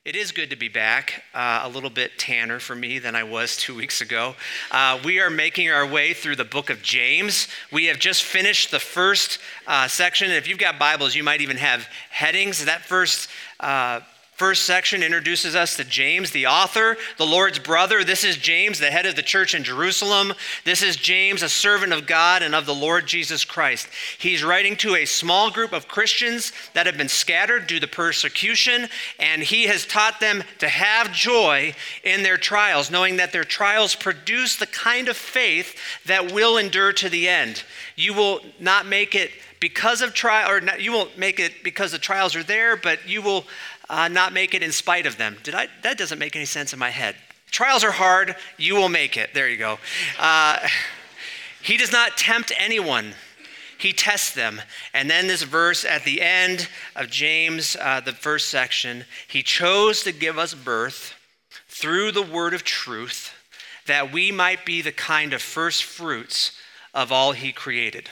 It is good to be back, a little bit tanner for me than I was 2 weeks ago. We are making our way through the book of James. We have just finished the first section. If you've got Bibles, you might even have headings. That first section introduces us to James, the author, the Lord's brother. This is James, the head of the church in Jerusalem. This is James, a servant of God and of the Lord Jesus Christ. He's writing to a small group of Christians that have been scattered due to persecution, and he has taught them to have joy in their trials, knowing that their trials produce the kind of faith that will endure to the end. You will not make it because of you won't make it because the trials are there, but you will not make it in spite of them. That doesn't make any sense in my head. Trials are hard, you will make it. There you go. He does not tempt anyone. He tests them. And then this verse at the end of James, the first section, he chose to give us birth through the word of truth, that we might be the kind of first fruits of all he created.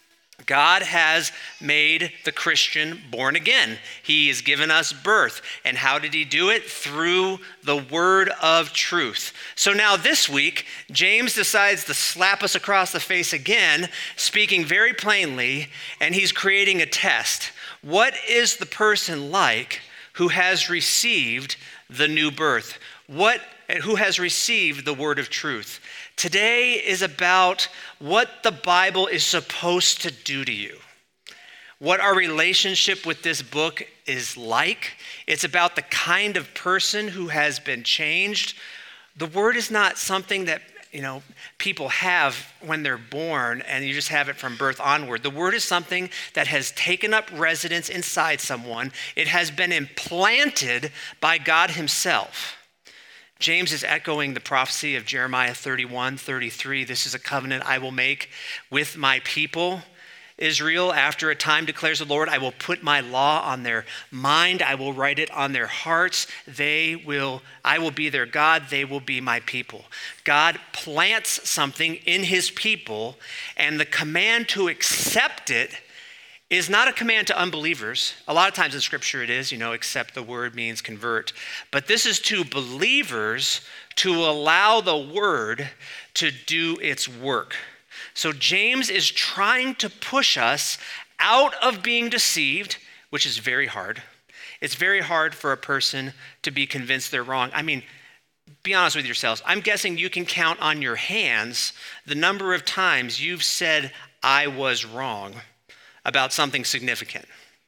God has made the Christian born again. He has given us birth. And how did he do it? Through the word of truth. So now this week, James decides to slap us across the face again, speaking very plainly, and he's creating a test. What is the person like who has received the new birth? Who has received the word of truth? Today is about what the Bible is supposed to do to you, what our relationship with this book is like. It's about the kind of person who has been changed. The word is not something that people have when they're born and you just have it from birth onward. The word is something that has taken up residence inside someone. It has been implanted by God himself. James is echoing the prophecy of Jeremiah 31:33. This is a covenant I will make with my people, Israel. After a time, declares the Lord, I will put my law on their mind. I will write it on their hearts. I will be their God. They will be my people. God plants something in his people, and the command to accept it is not a command to unbelievers. A lot of times in scripture it is, accept the word means convert. But this is to believers to allow the word to do its work. So James is trying to push us out of being deceived, which is very hard. It's very hard for a person to be convinced they're wrong. I mean, be honest with yourselves. I'm guessing you can count on your hands the number of times you've said, I was wrong about something significant.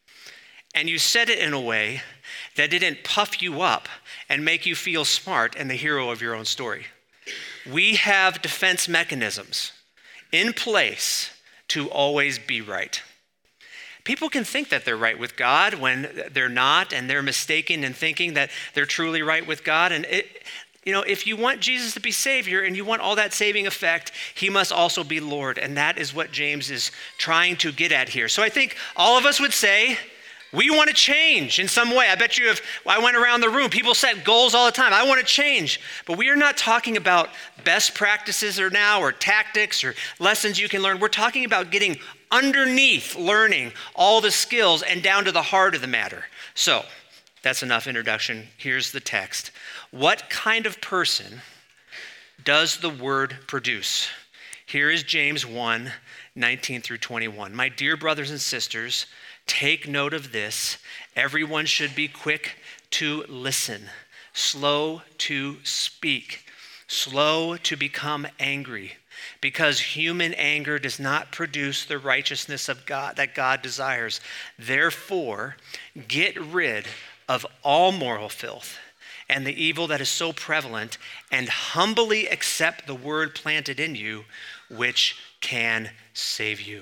And you said it in a way that didn't puff you up and make you feel smart and the hero of your own story. We have defense mechanisms in place to always be right. People can think that they're right with God when they're not, and they're mistaken in thinking that they're truly right with God. And if you want Jesus to be Savior and you want all that saving effect, he must also be Lord. And that is what James is trying to get at here. So I think all of us would say, we want to change in some way. I bet you I went around the room, people set goals all the time. I want to change. But we are not talking about best practices or tactics or lessons you can learn. We're talking about getting underneath learning all the skills and down to the heart of the matter. So that's enough introduction. Here's the text. What kind of person does the word produce? Here is James 1:19 through 21. My dear brothers and sisters, take note of this. Everyone should be quick to listen, slow to speak, slow to become angry, because human anger does not produce the righteousness of God that God desires. Therefore, get rid of all moral filth and the evil that is so prevalent, and humbly accept the word planted in you, which can save you.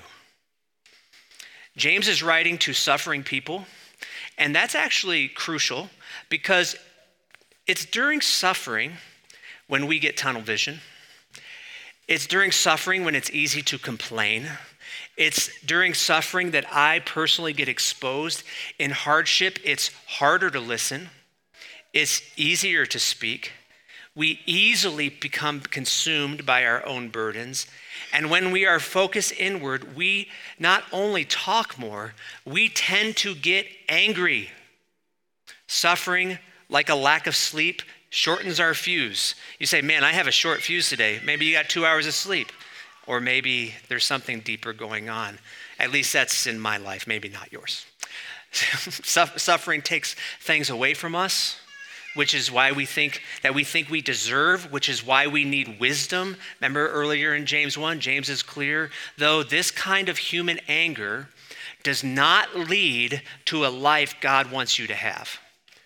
James is writing to suffering people, and that's actually crucial because it's during suffering when we get tunnel vision. It's during suffering when it's easy to complain. It's during suffering that I personally get exposed. In hardship, it's harder to listen. It's easier to speak. We easily become consumed by our own burdens. And when we are focused inward, we not only talk more, we tend to get angry. Suffering like a lack of sleep shortens our fuse. You say, man, I have a short fuse today. Maybe you got 2 hours of sleep. Or maybe there's something deeper going on. At least that's in my life, maybe not yours. Suffering takes things away from us, which is why we think we deserve, which is why we need wisdom. Remember earlier in James 1, James is clear, though this kind of human anger does not lead to a life God wants you to have.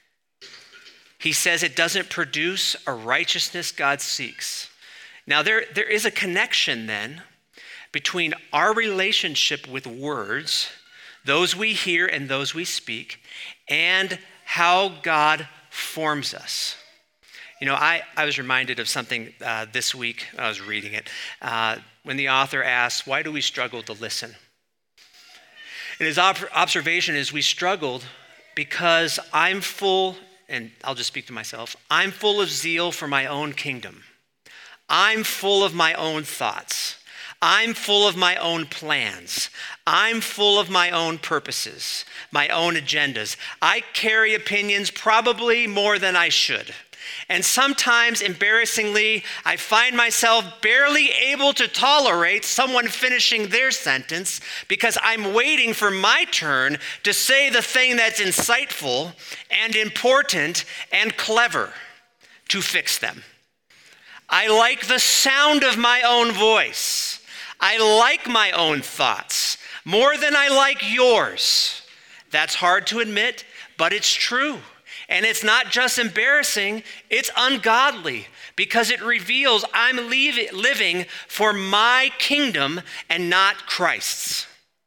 He says it doesn't produce a righteousness God seeks. Now there is a connection then between our relationship with words, those we hear and those we speak, and how God forms us. You know, I was reminded of something this week. I was reading it when the author asks, why do we struggle to listen? And his observation is we struggled because I'm full, and I'll just speak to myself, I'm full of zeal for my own kingdom. I'm full of my own thoughts. I'm full of my own plans. I'm full of my own purposes, my own agendas. I carry opinions probably more than I should. And sometimes, embarrassingly, I find myself barely able to tolerate someone finishing their sentence because I'm waiting for my turn to say the thing that's insightful and important and clever to fix them. I like the sound of my own voice. I like my own thoughts more than I like yours. That's hard to admit, but it's true. And it's not just embarrassing, it's ungodly because it reveals I'm living for my kingdom and not Christ's.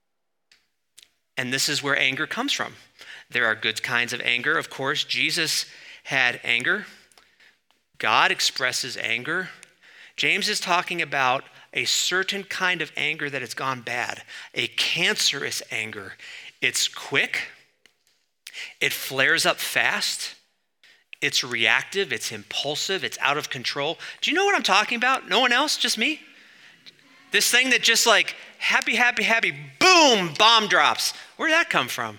And this is where anger comes from. There are good kinds of anger. Of course, Jesus had anger. God expresses anger. James is talking about a certain kind of anger that has gone bad, a cancerous anger. It's quick, it flares up fast, it's reactive, it's impulsive, it's out of control. Do you know what I'm talking about? No one else, just me? This thing that just like happy, boom, bomb drops. Where did that come from?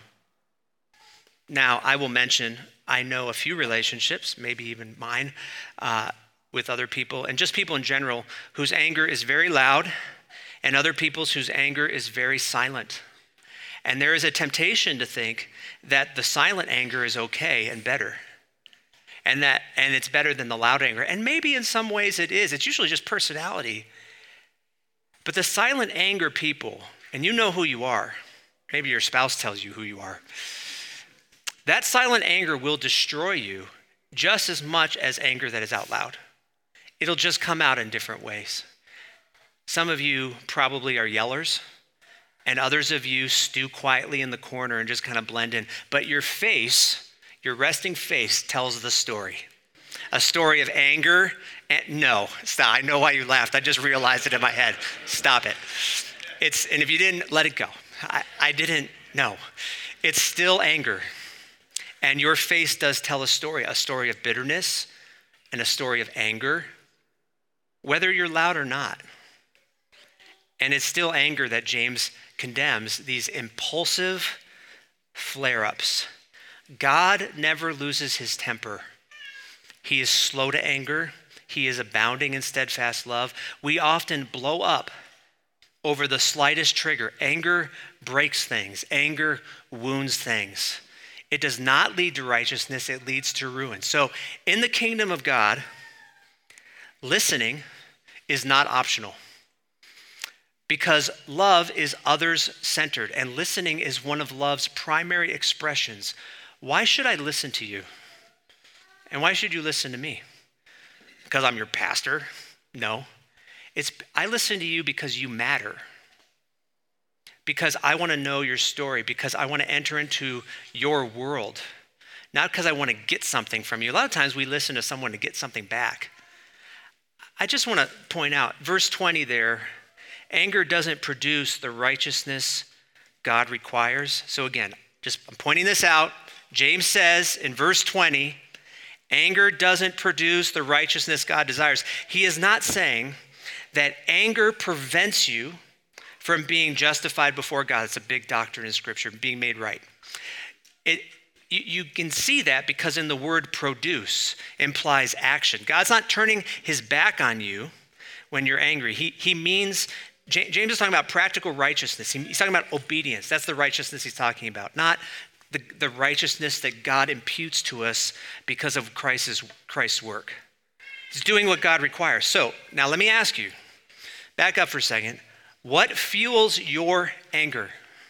Now, I will mention, I know a few relationships, maybe even mine, with other people, and just people in general, whose anger is very loud, and other people's whose anger is very silent. And there is a temptation to think that the silent anger is okay and better, and it's better than the loud anger. And maybe in some ways it is. It's usually just personality. But the silent anger people, and you know who you are. Maybe your spouse tells you who you are. That silent anger will destroy you just as much as anger that is out loud. It'll just come out in different ways. Some of you probably are yellers, and others of you stew quietly in the corner and just kind of blend in. But your face, your resting face, tells the story. A story of anger. No, stop. I know why you laughed. I just realized it in my head. Stop it. And if you didn't, let it go. I didn't know. It's still anger. And your face does tell a story of bitterness and a story of anger, whether you're loud or not. And it's still anger that James condemns, these impulsive flare-ups. God never loses his temper. He is slow to anger. He is abounding in steadfast love. We often blow up over the slightest trigger. Anger breaks things. Anger wounds things. It does not lead to righteousness. It leads to ruin. So in the kingdom of God, listening is not optional because love is others-centered, and listening is one of love's primary expressions. Why should I listen to you? And why should you listen to me? Because I'm your pastor? No. I listen to you because you matter. Because I want to know your story, because I want to enter into your world. Not because I want to get something from you. A lot of times we listen to someone to get something back. I just want to point out, verse 20 there, anger doesn't produce the righteousness God requires. So again, I'm pointing this out. James says in verse 20, anger doesn't produce the righteousness God desires. He is not saying that anger prevents you from being justified before God. It's a big doctrine in Scripture, being made right. you can see that because in the word produce implies action. God's not turning his back on you when you're angry. He means, James is talking about practical righteousness. He's talking about obedience. That's the righteousness he's talking about, not the righteousness that God imputes to us because of Christ's work. He's doing what God requires. So now let me ask you, back up for a second. What fuels your anger?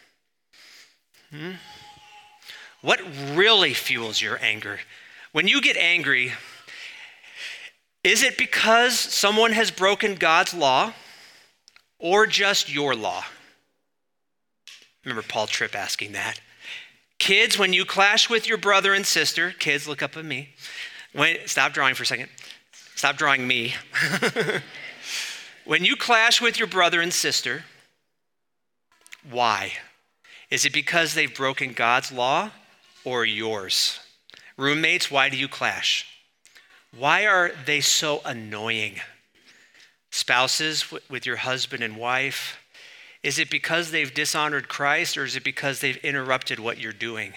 What really fuels your anger? When you get angry, is it because someone has broken God's law or just your law? Remember Paul Tripp asking that. Kids, when you clash with your brother and sister, kids, look up at me. Stop drawing for a second. Stop drawing me. When you clash with your brother and sister, why? Is it because they've broken God's law or yours? Roommates, why do you clash? Why are they so annoying? Spouses with your husband and wife, is it because they've dishonored Christ or is it because they've interrupted what you're doing?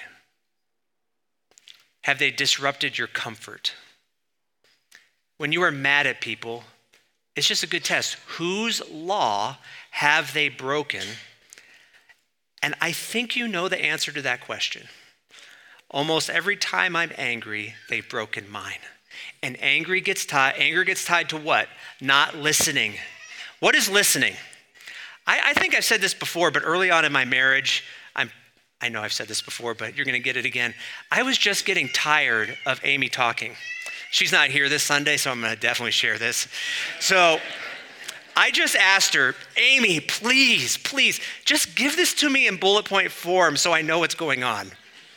Have they disrupted your comfort? When you are mad at people, it's just a good test. Whose law have they broken? And I think you know the answer to that question. Almost every time I'm angry, they've broken mine. And anger gets tied to what? Not listening. What is listening? I think I've said this before, but early on in my marriage, I know I've said this before, but you're going to get it again. I was just getting tired of Amy talking. She's not here this Sunday, so I'm going to definitely share this. So I just asked her, Amy, please, just give this to me in bullet point form so I know what's going on.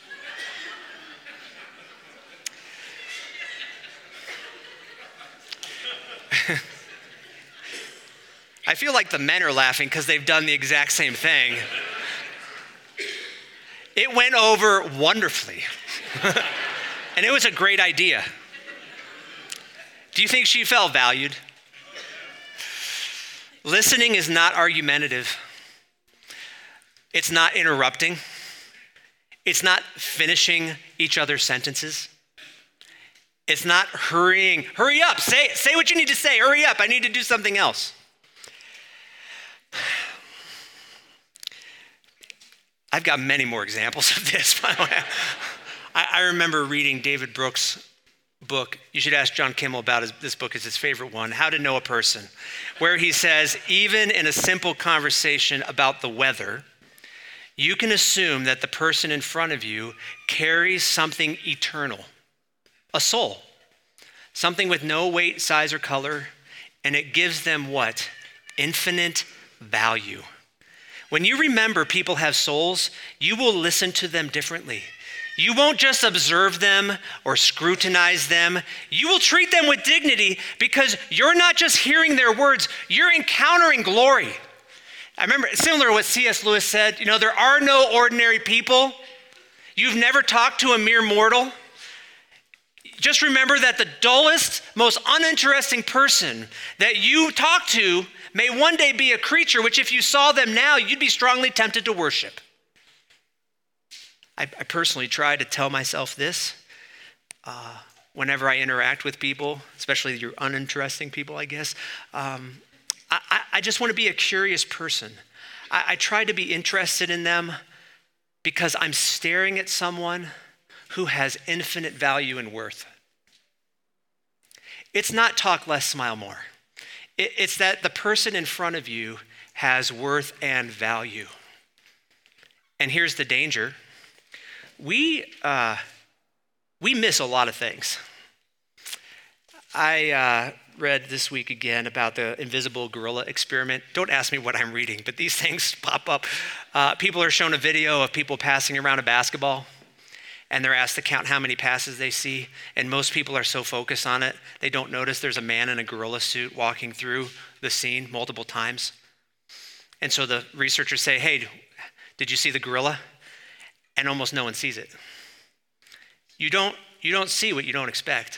I feel like the men are laughing because they've done the exact same thing. It went over wonderfully. And it was a great idea. Do you think she felt valued? Listening is not argumentative. It's not interrupting. It's not finishing each other's sentences. It's not hurrying. Hurry up, say what you need to say. Hurry up, I need to do something else. I've got many more examples of this, by the way. I remember reading David Brooks' book. You should ask John Kimmel about this book. It's his favorite one, How to Know a Person, where he says, even in a simple conversation about the weather, you can assume that the person in front of you carries something eternal, a soul, something with no weight, size, or color, and it gives them what? Infinite value. When you remember people have souls, you will listen to them differently. You won't just observe them or scrutinize them. You will treat them with dignity because you're not just hearing their words, you're encountering glory. I remember, similar to what C.S. Lewis said, there are no ordinary people. You've never talked to a mere mortal. Just remember that the dullest, most uninteresting person that you talk to may one day be a creature which if you saw them now, you'd be strongly tempted to worship. I personally try to tell myself this whenever I interact with people, especially your uninteresting people, I guess. I just want to be a curious person. I try to be interested in them because I'm staring at someone who has infinite value and worth. It's not talk less, smile more. It's that the person in front of you has worth and value. And here's the danger. We miss a lot of things. I read this week again about the invisible gorilla experiment. Don't ask me what I'm reading, but these things pop up. People are shown a video of people passing around a basketball, and they're asked to count how many passes they see. And most people are so focused on it, they don't notice there's a man in a gorilla suit walking through the scene multiple times. And so the researchers say, hey, did you see the gorilla? And almost no one sees it. You don't see what you don't expect.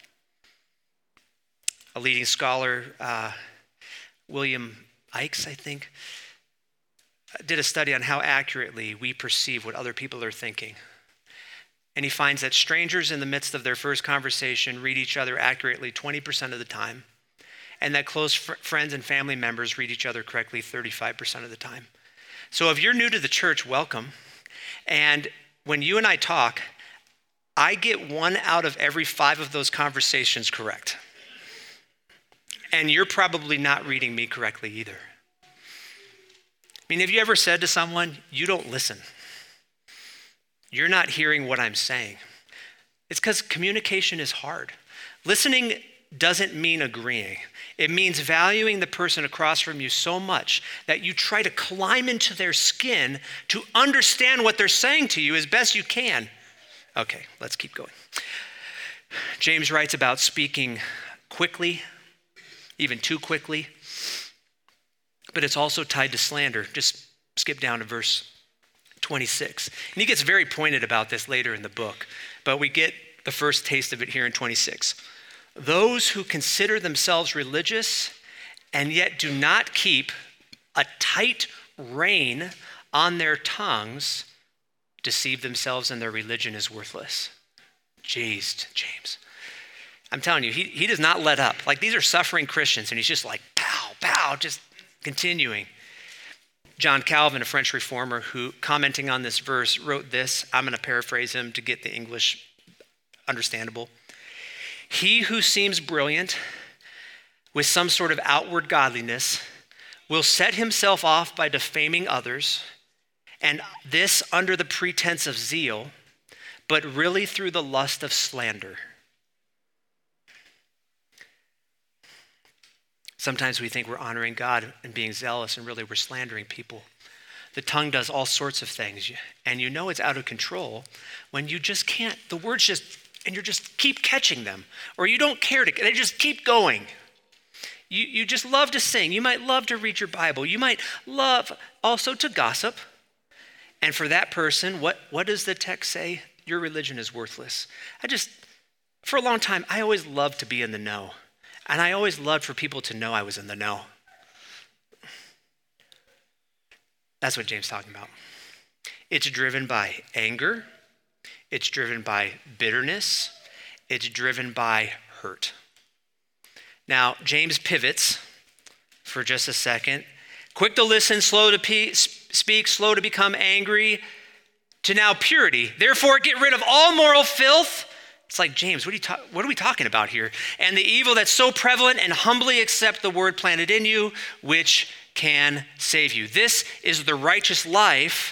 A leading scholar, William Ikes, I think, did a study on how accurately we perceive what other people are thinking. And he finds that strangers in the midst of their first conversation read each other accurately 20% of the time, and that close friends and family members read each other correctly 35% of the time. So if you're new to the church, welcome. And when you and I talk, I get 1 out of every 5 of those conversations correct. And you're probably not reading me correctly either. I mean, have you ever said to someone, you don't listen? You're not hearing what I'm saying. It's because communication is hard. Listening doesn't mean agreeing. It means valuing the person across from you so much that you try to climb into their skin to understand what they're saying to you as best you can. Okay, let's keep going. James writes about speaking quickly, even too quickly, but it's also tied to slander. Just skip down to verse 26. And he gets very pointed about this later in the book, but we get the first taste of it here in 26. Those who consider themselves religious and yet do not keep a tight rein on their tongues deceive themselves, and their religion is worthless. Jeez, James. I'm telling you, he does not let up. Like, these are suffering Christians, and he's just like, pow, pow, just continuing. John Calvin, a French reformer, who, commenting on this verse, wrote this. I'm going to paraphrase him to get the English understandable. He who seems brilliant with some sort of outward godliness will set himself off by defaming others, and this under the pretense of zeal, but really through the lust of slander. Sometimes we think we're honoring God and being zealous, and really we're slandering people. The tongue does all sorts of things, and you know it's out of control when you just can't, the words just, and you just keep catching them, or you don't care to, they just keep going. You just love to sing. You might love to read your Bible. You might love also to gossip. And for that person, what does the text say? Your religion is worthless. For a long time, I always loved to be in the know. And I always loved for people to know I was in the know. That's what James is talking about. It's driven by anger. It's driven by bitterness. It's driven by hurt. Now, James pivots for just a second. Quick to listen, slow to speak, slow to become angry, to now purity. Therefore, get rid of all moral filth. It's like, James, what are we talking about here? And the evil that's so prevalent, and humbly accept the word planted in you, which can save you. This is the righteous life,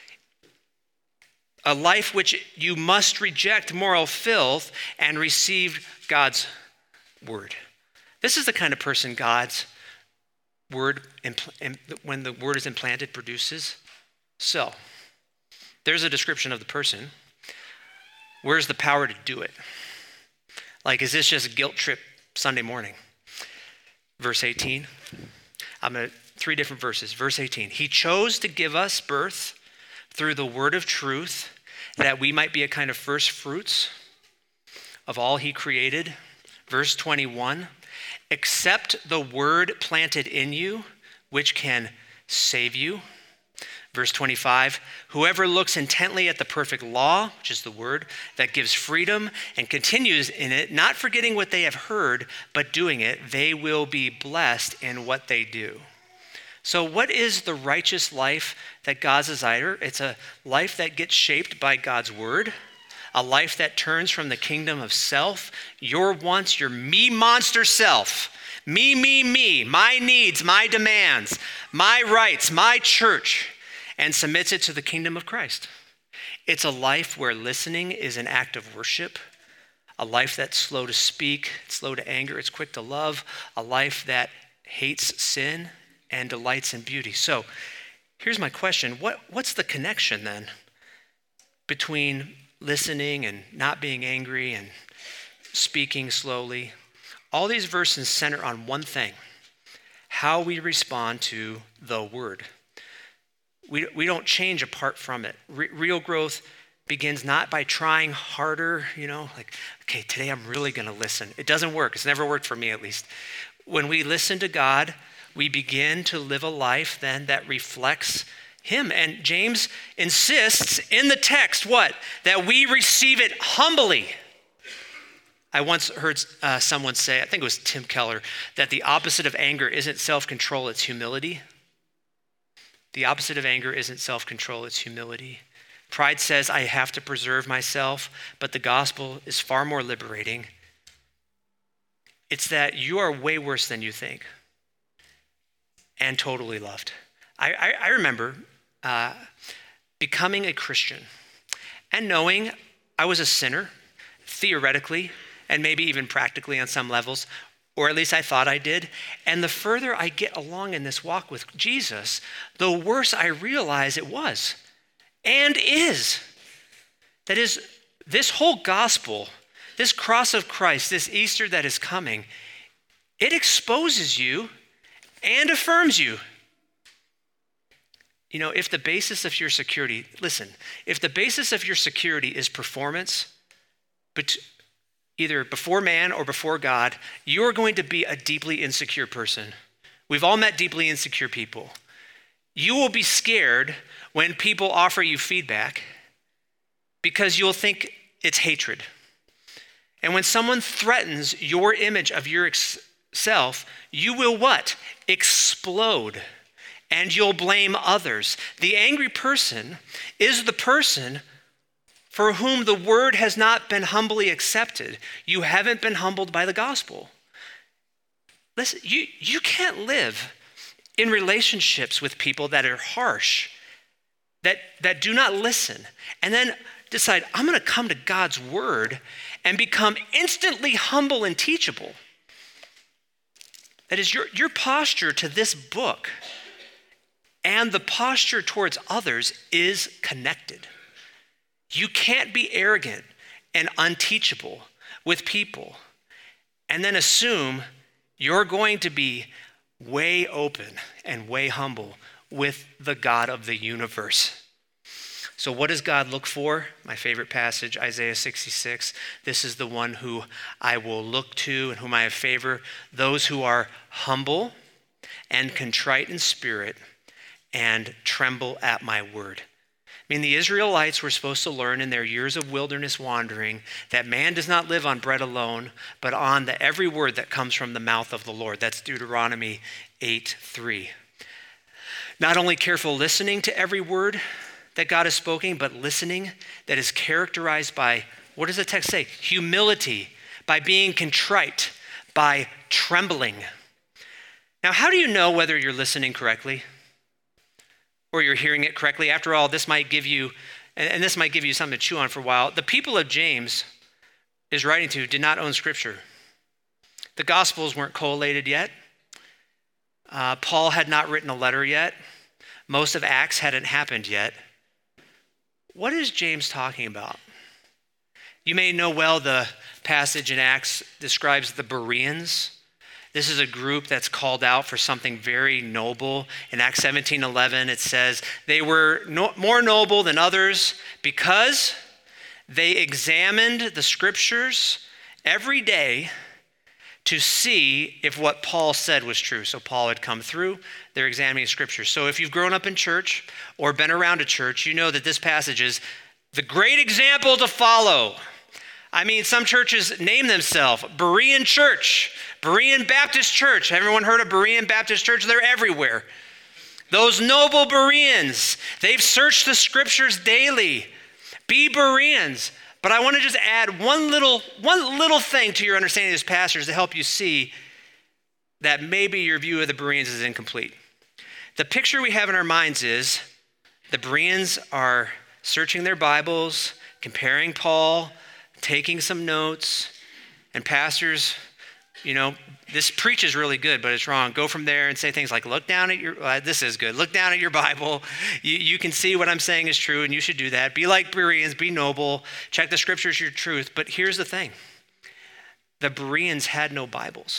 a life which you must reject moral filth and receive God's word. This is the kind of person God's word, when the word is implanted, produces. So, there's a description of the person. Where's the power to do it? Like, is this just a guilt trip Sunday morning? Verse 18. 3 different verses. Verse 18. He chose to give us birth through the word of truth, that we might be a kind of first fruits of all he created. Verse 21. Accept the word planted in you, which can save you. Verse 25, whoever looks intently at the perfect law, which is the word, that gives freedom and continues in it, not forgetting what they have heard, but doing it, they will be blessed in what they do. So what is the righteous life that God desires? It's a life that gets shaped by God's word, a life that turns from the kingdom of self, your wants, your me monster self, me, my needs, my demands, my rights, my church, and submits it to the kingdom of Christ. It's a life where listening is an act of worship, a life that's slow to speak, slow to anger, it's quick to love, a life that hates sin and delights in beauty. So here's my question. What's the connection then between listening and not being angry and speaking slowly? All these verses center on one thing: how we respond to the word. We don't change apart from it. Real growth begins not by trying harder, like, okay, today I'm really going to listen. It doesn't work. It's never worked for me, at least. When we listen to God, we begin to live a life then that reflects him. And James insists in the text, what? That we receive it humbly. I once heard someone say, I think it was Tim Keller, that the opposite of anger isn't self-control, it's humility. The opposite of anger isn't self-control, it's humility. Pride says I have to preserve myself, but the gospel is far more liberating. It's that you are way worse than you think and totally loved. I remember becoming a Christian and knowing I was a sinner, theoretically, and maybe even practically on some levels, or at least I thought I did. And the further I get along in this walk with Jesus, the worse I realize it was and is. That is, this whole gospel, this cross of Christ, this Easter that is coming, it exposes you and affirms you. You know, if the basis of your security, listen, if the basis of your security is performance, but either before man or before God, you're going to be a deeply insecure person. We've all met deeply insecure people. You will be scared when people offer you feedback because you'll think it's hatred. And when someone threatens your image of yourself, you will what? Explode. And you'll blame others. The angry person is the person for whom the word has not been humbly accepted. You haven't been humbled by the gospel. Listen, you can't live in relationships with people that are harsh, that do not listen, and then decide, I'm going to come to God's word and become instantly humble and teachable. That is, your posture to this book and the posture towards others is connected. You can't be arrogant and unteachable with people and then assume you're going to be way open and way humble with the God of the universe. So what does God look for? My favorite passage, Isaiah 66. This is the one who I will look to and whom I have favor, those who are humble and contrite in spirit and tremble at my word. I mean, the Israelites were supposed to learn in their years of wilderness wandering that man does not live on bread alone, but on the every word that comes from the mouth of the Lord. That's Deuteronomy 8:3. Not only careful listening to every word that God is speaking, but listening that is characterized by, what does the text say? Humility, by being contrite, by trembling. Now, how do you know whether you're listening correctly? Or you're hearing it correctly? After all, this might give you, and this might give you something to chew on for a while. The people of James is writing to did not own scripture. The Gospels weren't collated yet. Paul had not written a letter yet. Most of Acts hadn't happened yet. What is James talking about? You may know well the passage in Acts describes the Bereans. This is a group that's called out for something very noble. In Acts 17:11, it says, they were more noble than others because they examined the scriptures every day to see if what Paul said was true. So Paul had come through, they're examining scriptures. So if you've grown up in church or been around a church, you know that this passage is the great example to follow. I mean, some churches name themselves Berean Church, Berean Baptist Church. Everyone heard of Berean Baptist Church? They're everywhere. Those noble Bereans, they've searched the scriptures daily. Be Bereans. But I want to just add one little thing to your understanding of this passage to help you see that maybe your view of the Bereans is incomplete. The picture we have in our minds is the Bereans are searching their Bibles, comparing Paul, taking some notes, and pastors, this preach is really good, but it's wrong. Go from there and say things like, look down at your, this is good. Look down at your Bible. You can see what I'm saying is true, and you should do that. Be like Bereans, be noble. Check the scriptures, your truth. But here's the thing. The Bereans had no Bibles.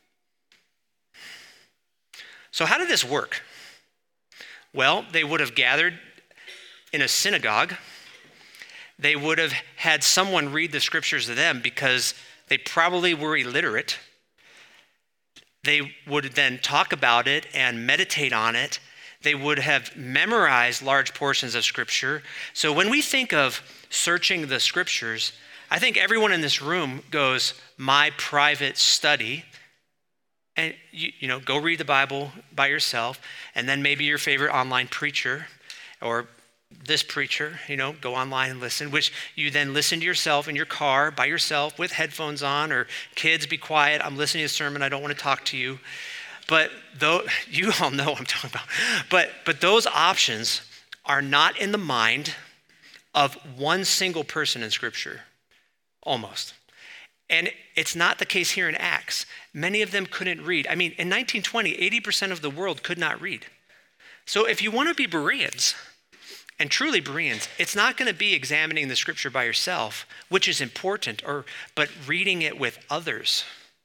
So how did this work? Well, they would have gathered in a synagogue. They would have had someone read the scriptures to them because they probably were illiterate. They would then talk about it and meditate on it. They would have memorized large portions of Scripture. So when we think of searching the Scriptures, I think everyone in this room goes, my private study. And go read the Bible by yourself, and then maybe your favorite online preacher or this preacher, go online and listen, which you then listen to yourself in your car by yourself with headphones on, or kids, be quiet. I'm listening to a sermon. I don't want to talk to you. But though you all know what I'm talking about. But those options are not in the mind of one single person in Scripture, almost. And it's not the case here in Acts. Many of them couldn't read. I mean, in 1920, 80% of the world could not read. So if you want to be Bereans, and truly Bereans, it's not going to be examining the Scripture by yourself, which is important, but reading it with others.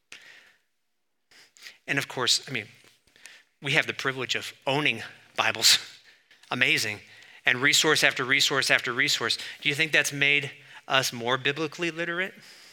And of course, we have the privilege of owning Bibles. Amazing. And resource after resource after resource. Do you think that's made us more biblically literate?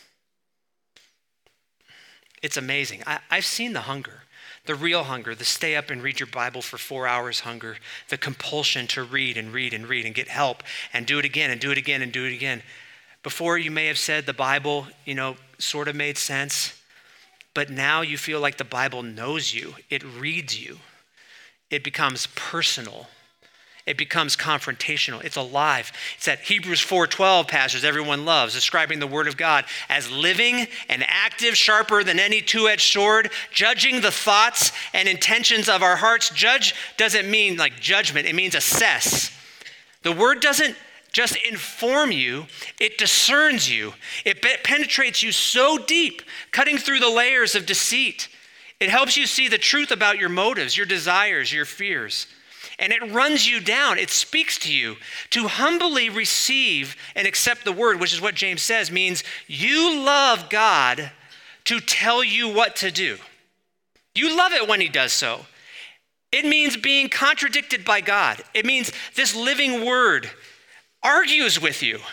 It's amazing. I've seen the hunger, the real hunger, the stay up and read your Bible for 4 hours hunger, the compulsion to read and read and read and get help and do it again and do it again and do it again. Before you may have said the Bible, sort of made sense, but now you feel like the Bible knows you. It reads you. It becomes personal. It becomes confrontational. It's alive. It's that Hebrews 4:12 passage everyone loves, describing the word of God as living and active, sharper than any two-edged sword, judging the thoughts and intentions of our hearts. Judge doesn't mean like judgment. It means assess. The word doesn't just inform you. It discerns you. It penetrates you so deep, cutting through the layers of deceit. It helps you see the truth about your motives, your desires, your fears. And it runs you down. It speaks to you. To humbly receive and accept the word, which is what James says, means you love God to tell you what to do. You love it when he does so. It means being contradicted by God. It means this living word argues with you.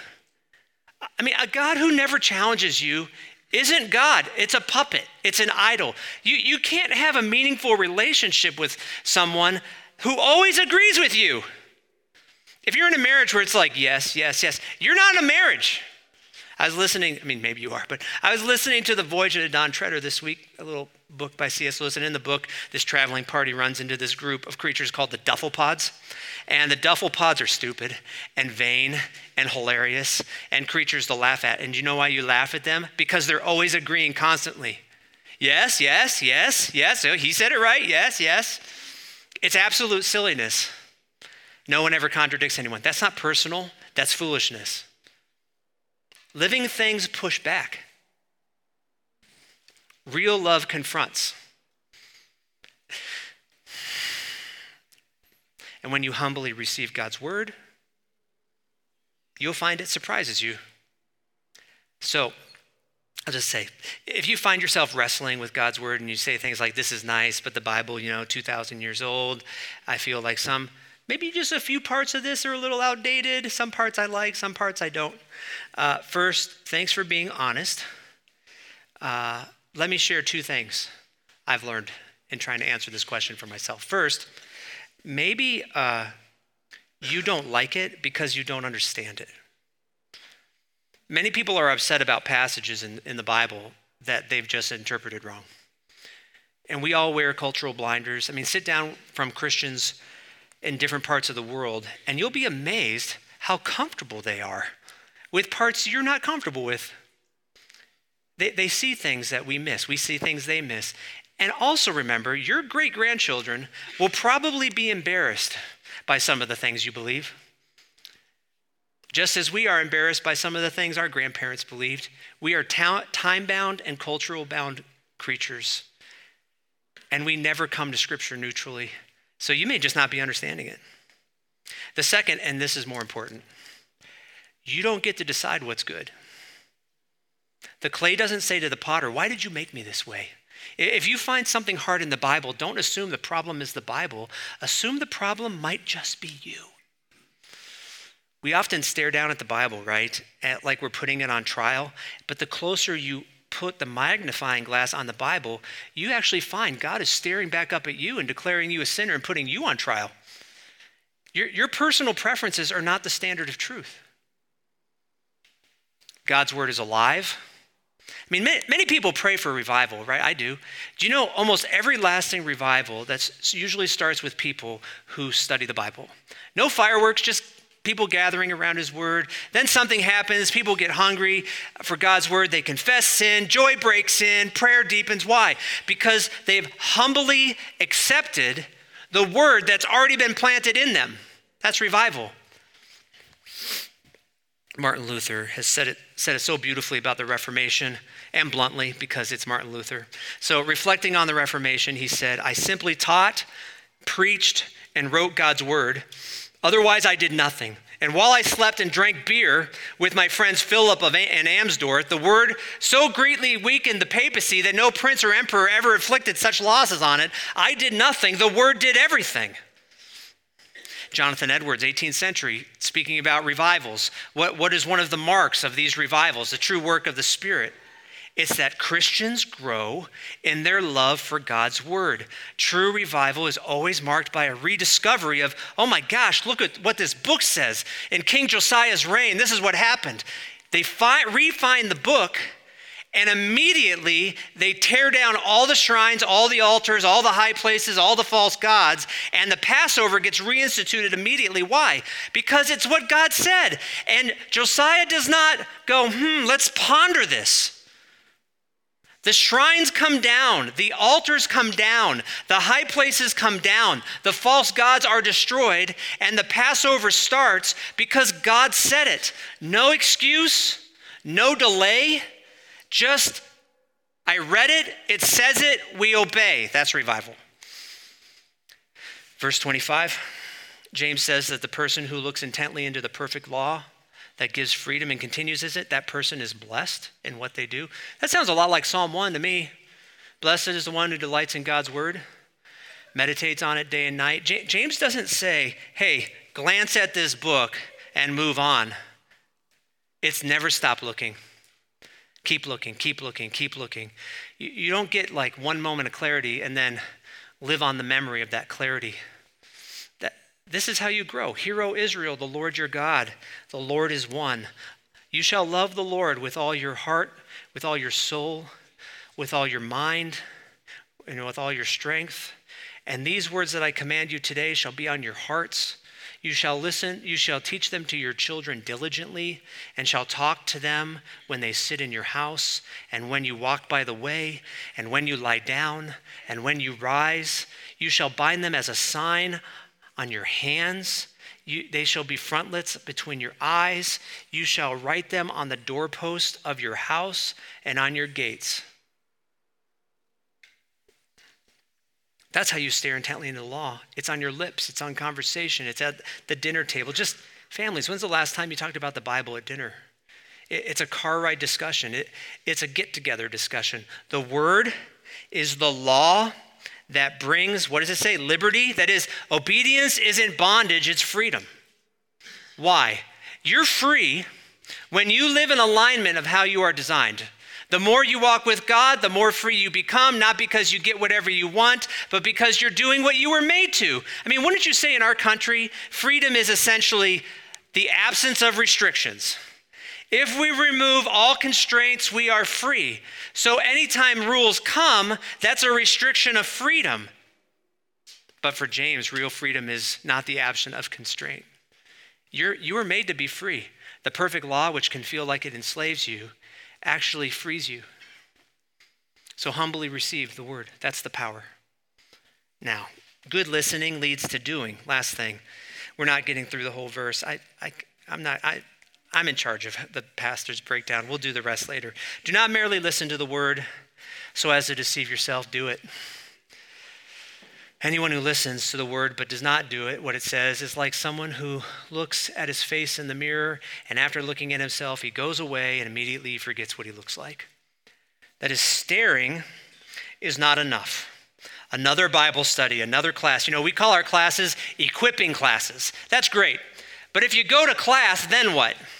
A God who never challenges you isn't God. It's a puppet. It's an idol. You can't have a meaningful relationship with someone who always agrees with you. If you're in a marriage where it's like, yes, yes, yes, you're not in a marriage. I was listening, maybe you are, but I was listening to The Voyage of Don Treader this week, a little book by C.S. Lewis. And in the book, this traveling party runs into this group of creatures called the Duffelpods. And the Duffelpods are stupid and vain and hilarious and creatures to laugh at. And do you know why you laugh at them? Because they're always agreeing constantly. Yes, yes, yes, yes. So he said it right. Yes, yes. It's absolute silliness. No one ever contradicts anyone. That's not personal. That's foolishness. Living things push back. Real love confronts. And when you humbly receive God's word, you'll find it surprises you. So, I'll just say, if you find yourself wrestling with God's word and you say things like, this is nice, but the Bible, 2,000 years old, I feel like maybe just a few parts of this are a little outdated. Some parts I like, some parts I don't. First, thanks for being honest. Let me share two things I've learned in trying to answer this question for myself. First, maybe you don't like it because you don't understand it. Many people are upset about passages in the Bible that they've just interpreted wrong. And we all wear cultural blinders. Sit down from Christians in different parts of the world, and you'll be amazed how comfortable they are with parts you're not comfortable with. They see things that we miss. We see things they miss. And also remember, your great-grandchildren will probably be embarrassed by some of the things you believe. Just as we are embarrassed by some of the things our grandparents believed. We are time-bound and cultural-bound creatures. And we never come to Scripture neutrally. So you may just not be understanding it. The second, and this is more important, you don't get to decide what's good. The clay doesn't say to the potter, why did you make me this way? If you find something hard in the Bible, don't assume the problem is the Bible. Assume the problem might just be you. We often stare down at the Bible, right? Like we're putting it on trial. But the closer you put the magnifying glass on the Bible, you actually find God is staring back up at you and declaring you a sinner and putting you on trial. Your personal preferences are not the standard of truth. God's word is alive. I mean, many people pray for revival, right? I do. Do you know almost every lasting revival that usually starts with people who study the Bible? No fireworks, just people gathering around his word. Then something happens. People get hungry for God's word. They confess sin. Joy breaks in. Prayer deepens. Why? Because they've humbly accepted the word that's already been planted in them. That's revival. Martin Luther has said it so beautifully about the Reformation, and bluntly, because it's Martin Luther. So reflecting on the Reformation, he said, "I simply taught, preached, and wrote God's word. Otherwise, I did nothing. And while I slept and drank beer with my friends Philip and Amsdorf, the word so greatly weakened the papacy that no prince or emperor ever inflicted such losses on it. I did nothing. The word did everything." Jonathan Edwards, 18th century, speaking about revivals. What is one of the marks of these revivals, the true work of the Spirit? It's that Christians grow in their love for God's word. True revival is always marked by a rediscovery of, oh my gosh, look at what this book says. In King Josiah's reign, this is what happened. They refine the book, and immediately they tear down all the shrines, all the altars, all the high places, all the false gods, and the Passover gets reinstituted immediately. Why? Because it's what God said. And Josiah does not go, let's ponder this. The shrines come down, the altars come down, the high places come down, the false gods are destroyed, and the Passover starts because God said it. No excuse, no delay, just, I read it, it says it, we obey. That's revival. Verse 25, James says that the person who looks intently into the perfect law that gives freedom and continues it, that person is blessed in what they do. That sounds a lot like Psalm 1 to me. Blessed is the one who delights in God's word, meditates on it day and night. James doesn't say, hey, glance at this book and move on. It's never stop looking. Keep looking, keep looking, keep looking. You don't get like one moment of clarity and then live on the memory of that clarity. This is how you grow. Hear, O Israel, the Lord your God, the Lord is one. You shall love the Lord with all your heart, with all your soul, with all your mind, and with all your strength. And these words that I command you today shall be on your hearts. You shall listen, you shall teach them to your children diligently, and shall talk to them when they sit in your house, and when you walk by the way, and when you lie down, and when you rise. You shall bind them as a sign on your hands. They shall be frontlets between your eyes. You shall write them on the doorpost of your house and on your gates. That's how you stare intently into the law. It's on your lips. It's on conversation. It's at the dinner table. Just families, when's the last time you talked about the Bible at dinner? It's a car ride discussion. It's a get-together discussion. The word is the law that brings, what does it say? Liberty. That is, obedience isn't bondage, it's freedom. Why? You're free when you live in alignment of how you are designed. The more you walk with God, the more free you become, not because you get whatever you want, but because you're doing what you were made to. I mean, wouldn't you say in our country, freedom is essentially the absence of restrictions? If we remove all constraints, we are free. So anytime rules come, that's a restriction of freedom. But for James, real freedom is not the absence of constraint. You were made to be free. The perfect law, which can feel like it enslaves you, actually frees you. So humbly receive the word. That's the power. Now, good listening leads to doing. Last thing, we're not getting through the whole verse. I'm in charge of the pastor's breakdown. We'll do the rest later. Do not merely listen to the word so as to deceive yourself. Do it. Anyone who listens to the word but does not do it, what it says, is like someone who looks at his face in the mirror, and after looking at himself, he goes away and immediately forgets what he looks like. That is, staring is not enough. Another Bible study, another class. You know, we call our classes equipping classes. That's great. But if you go to class, then what?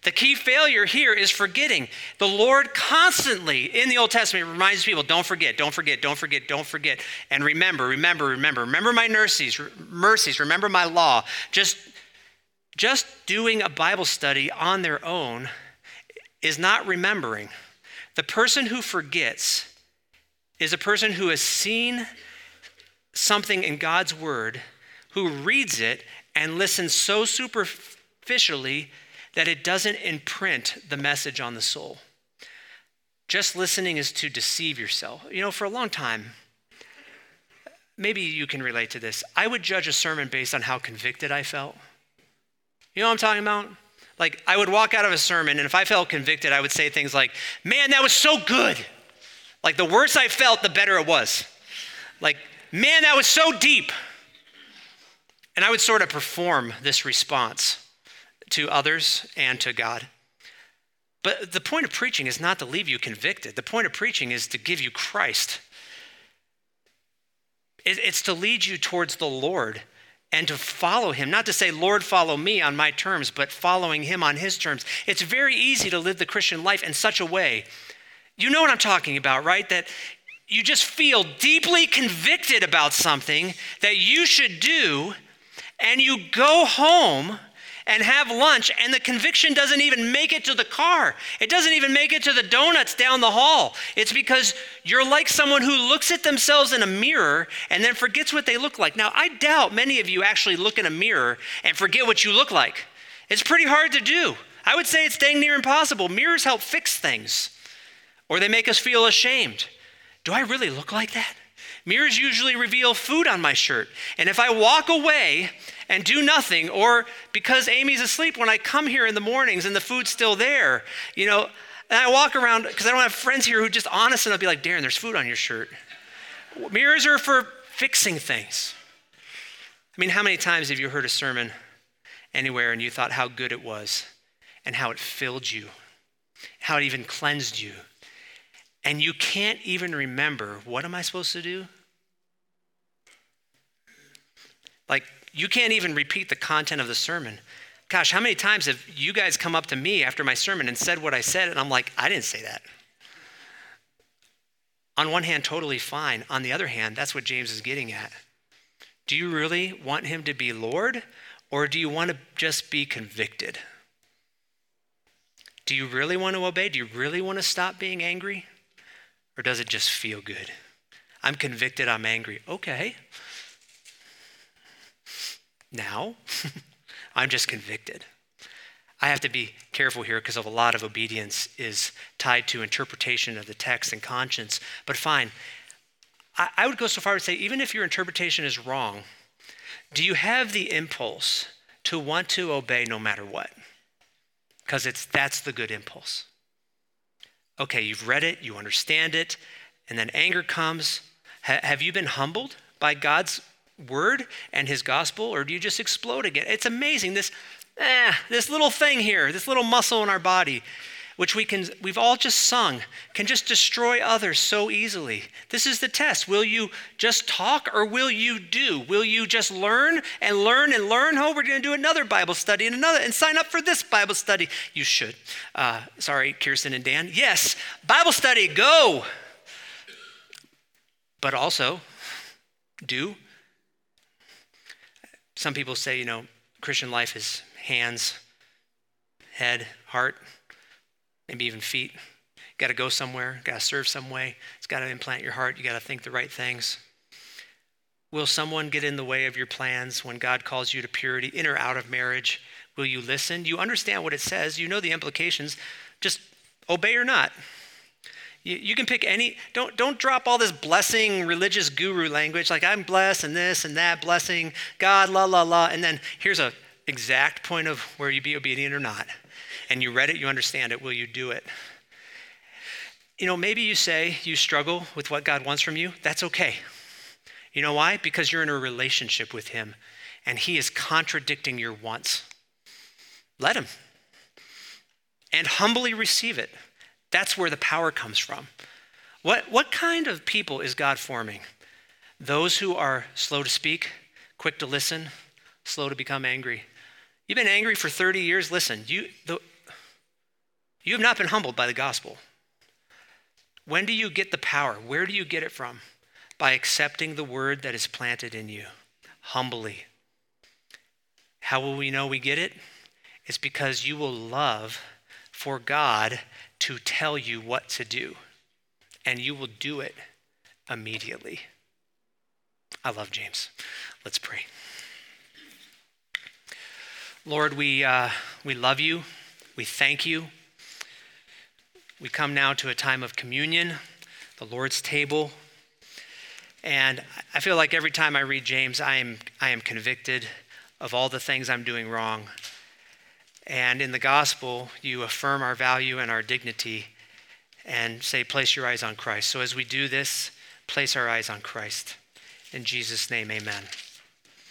The key failure here is forgetting. The Lord constantly in the Old Testament reminds people, don't forget, don't forget, don't forget, don't forget. And remember, remember, remember. Remember my mercies, remember my law. Just doing a Bible study on their own is not remembering. The person who forgets is a person who has seen something in God's word, who reads it and listens so superficially that it doesn't imprint the message on the soul. Just listening is to deceive yourself. For a long time, maybe you can relate to this. I would judge a sermon based on how convicted I felt. You know what I'm talking about? Like, I would walk out of a sermon, and if I felt convicted, I would say things like, man, that was so good. Like, the worse I felt, the better it was. Like, man, that was so deep. And I would sort of perform this response to others and to God. But the point of preaching is not to leave you convicted. The point of preaching is to give you Christ. It's to lead you towards the Lord and to follow him. Not to say, Lord, follow me on my terms, but following him on his terms. It's very easy to live the Christian life in such a way. You know what I'm talking about, right? That you just feel deeply convicted about something that you should do, and you go home and have lunch, and the conviction doesn't even make it to the car. It doesn't even make it to the donuts down the hall. It's because you're like someone who looks at themselves in a mirror and then forgets what they look like. Now, I doubt many of you actually look in a mirror and forget what you look like. It's pretty hard to do. I would say it's dang near impossible. Mirrors help fix things, or they make us feel ashamed. Do I really look like that? Mirrors usually reveal food on my shirt. And if I walk away and do nothing, or because Amy's asleep when I come here in the mornings and the food's still there, and I walk around, because I don't have friends here who are just honest enough to be like, Darren, there's food on your shirt. Mirrors are for fixing things. I mean, how many times have you heard a sermon anywhere and you thought how good it was and how it filled you, how it even cleansed you? And you can't even remember, what am I supposed to do? Like, you can't even repeat the content of the sermon. Gosh, how many times have you guys come up to me after my sermon and said what I said, and I'm like, I didn't say that. On one hand, totally fine. On the other hand, that's what James is getting at. Do you really want him to be Lord, or do you want to just be convicted? Do you really want to obey? Do you really want to stop being angry? Or does it just feel good? I'm convicted, I'm angry. Okay. Now, I'm just convicted. I have to be careful here because a lot of obedience is tied to interpretation of the text and conscience. But fine, I would go so far as to say, even if your interpretation is wrong, do you have the impulse to want to obey no matter what? Because that's the good impulse. Okay, you've read it, you understand it, and then anger comes. Have you been humbled by God's word and his gospel, or do you just explode again? It's amazing, this little thing here, this little muscle in our body, which we've all just sung, can just destroy others so easily. This is the test. Will you just talk, or will you do? Will you just learn and learn and learn? Oh, we're going to do another Bible study and sign up for this Bible study. You should. Sorry, Kirsten and Dan. Yes, Bible study, go. But also, do. Some people say, Christian life is hands, head, heart, maybe even feet. Got to go somewhere, got to serve some way. It's got to implant your heart. You got to think the right things. Will someone get in the way of your plans when God calls you to purity, in or out of marriage? Will you listen? Do you understand what it says? You know the implications. Just obey or not. You can pick any, don't drop all this blessing religious guru language, like I'm blessed and this and that, blessing God, la, la, la. And then here's a exact point of where you be obedient or not. And you read it, you understand it, will you do it? Maybe you say you struggle with what God wants from you. That's okay. You know why? Because you're in a relationship with him and he is contradicting your wants. Let him. And humbly receive it. That's where the power comes from. What kind of people is God forming? Those who are slow to speak, quick to listen, slow to become angry. You've been angry for 30 years. Listen, You have not been humbled by the gospel. When do you get the power? Where do you get it from? By accepting the word that is planted in you, humbly. How will we know we get it? It's because you will love for God to tell you what to do, and you will do it immediately. I love James. Let's pray. Lord, we love you. We thank you. We come now to a time of communion, the Lord's table. And I feel like every time I read James, I am convicted of all the things I'm doing wrong. And in the gospel, you affirm our value and our dignity and say, place your eyes on Christ. So as we do this, place our eyes on Christ. In Jesus' name, amen.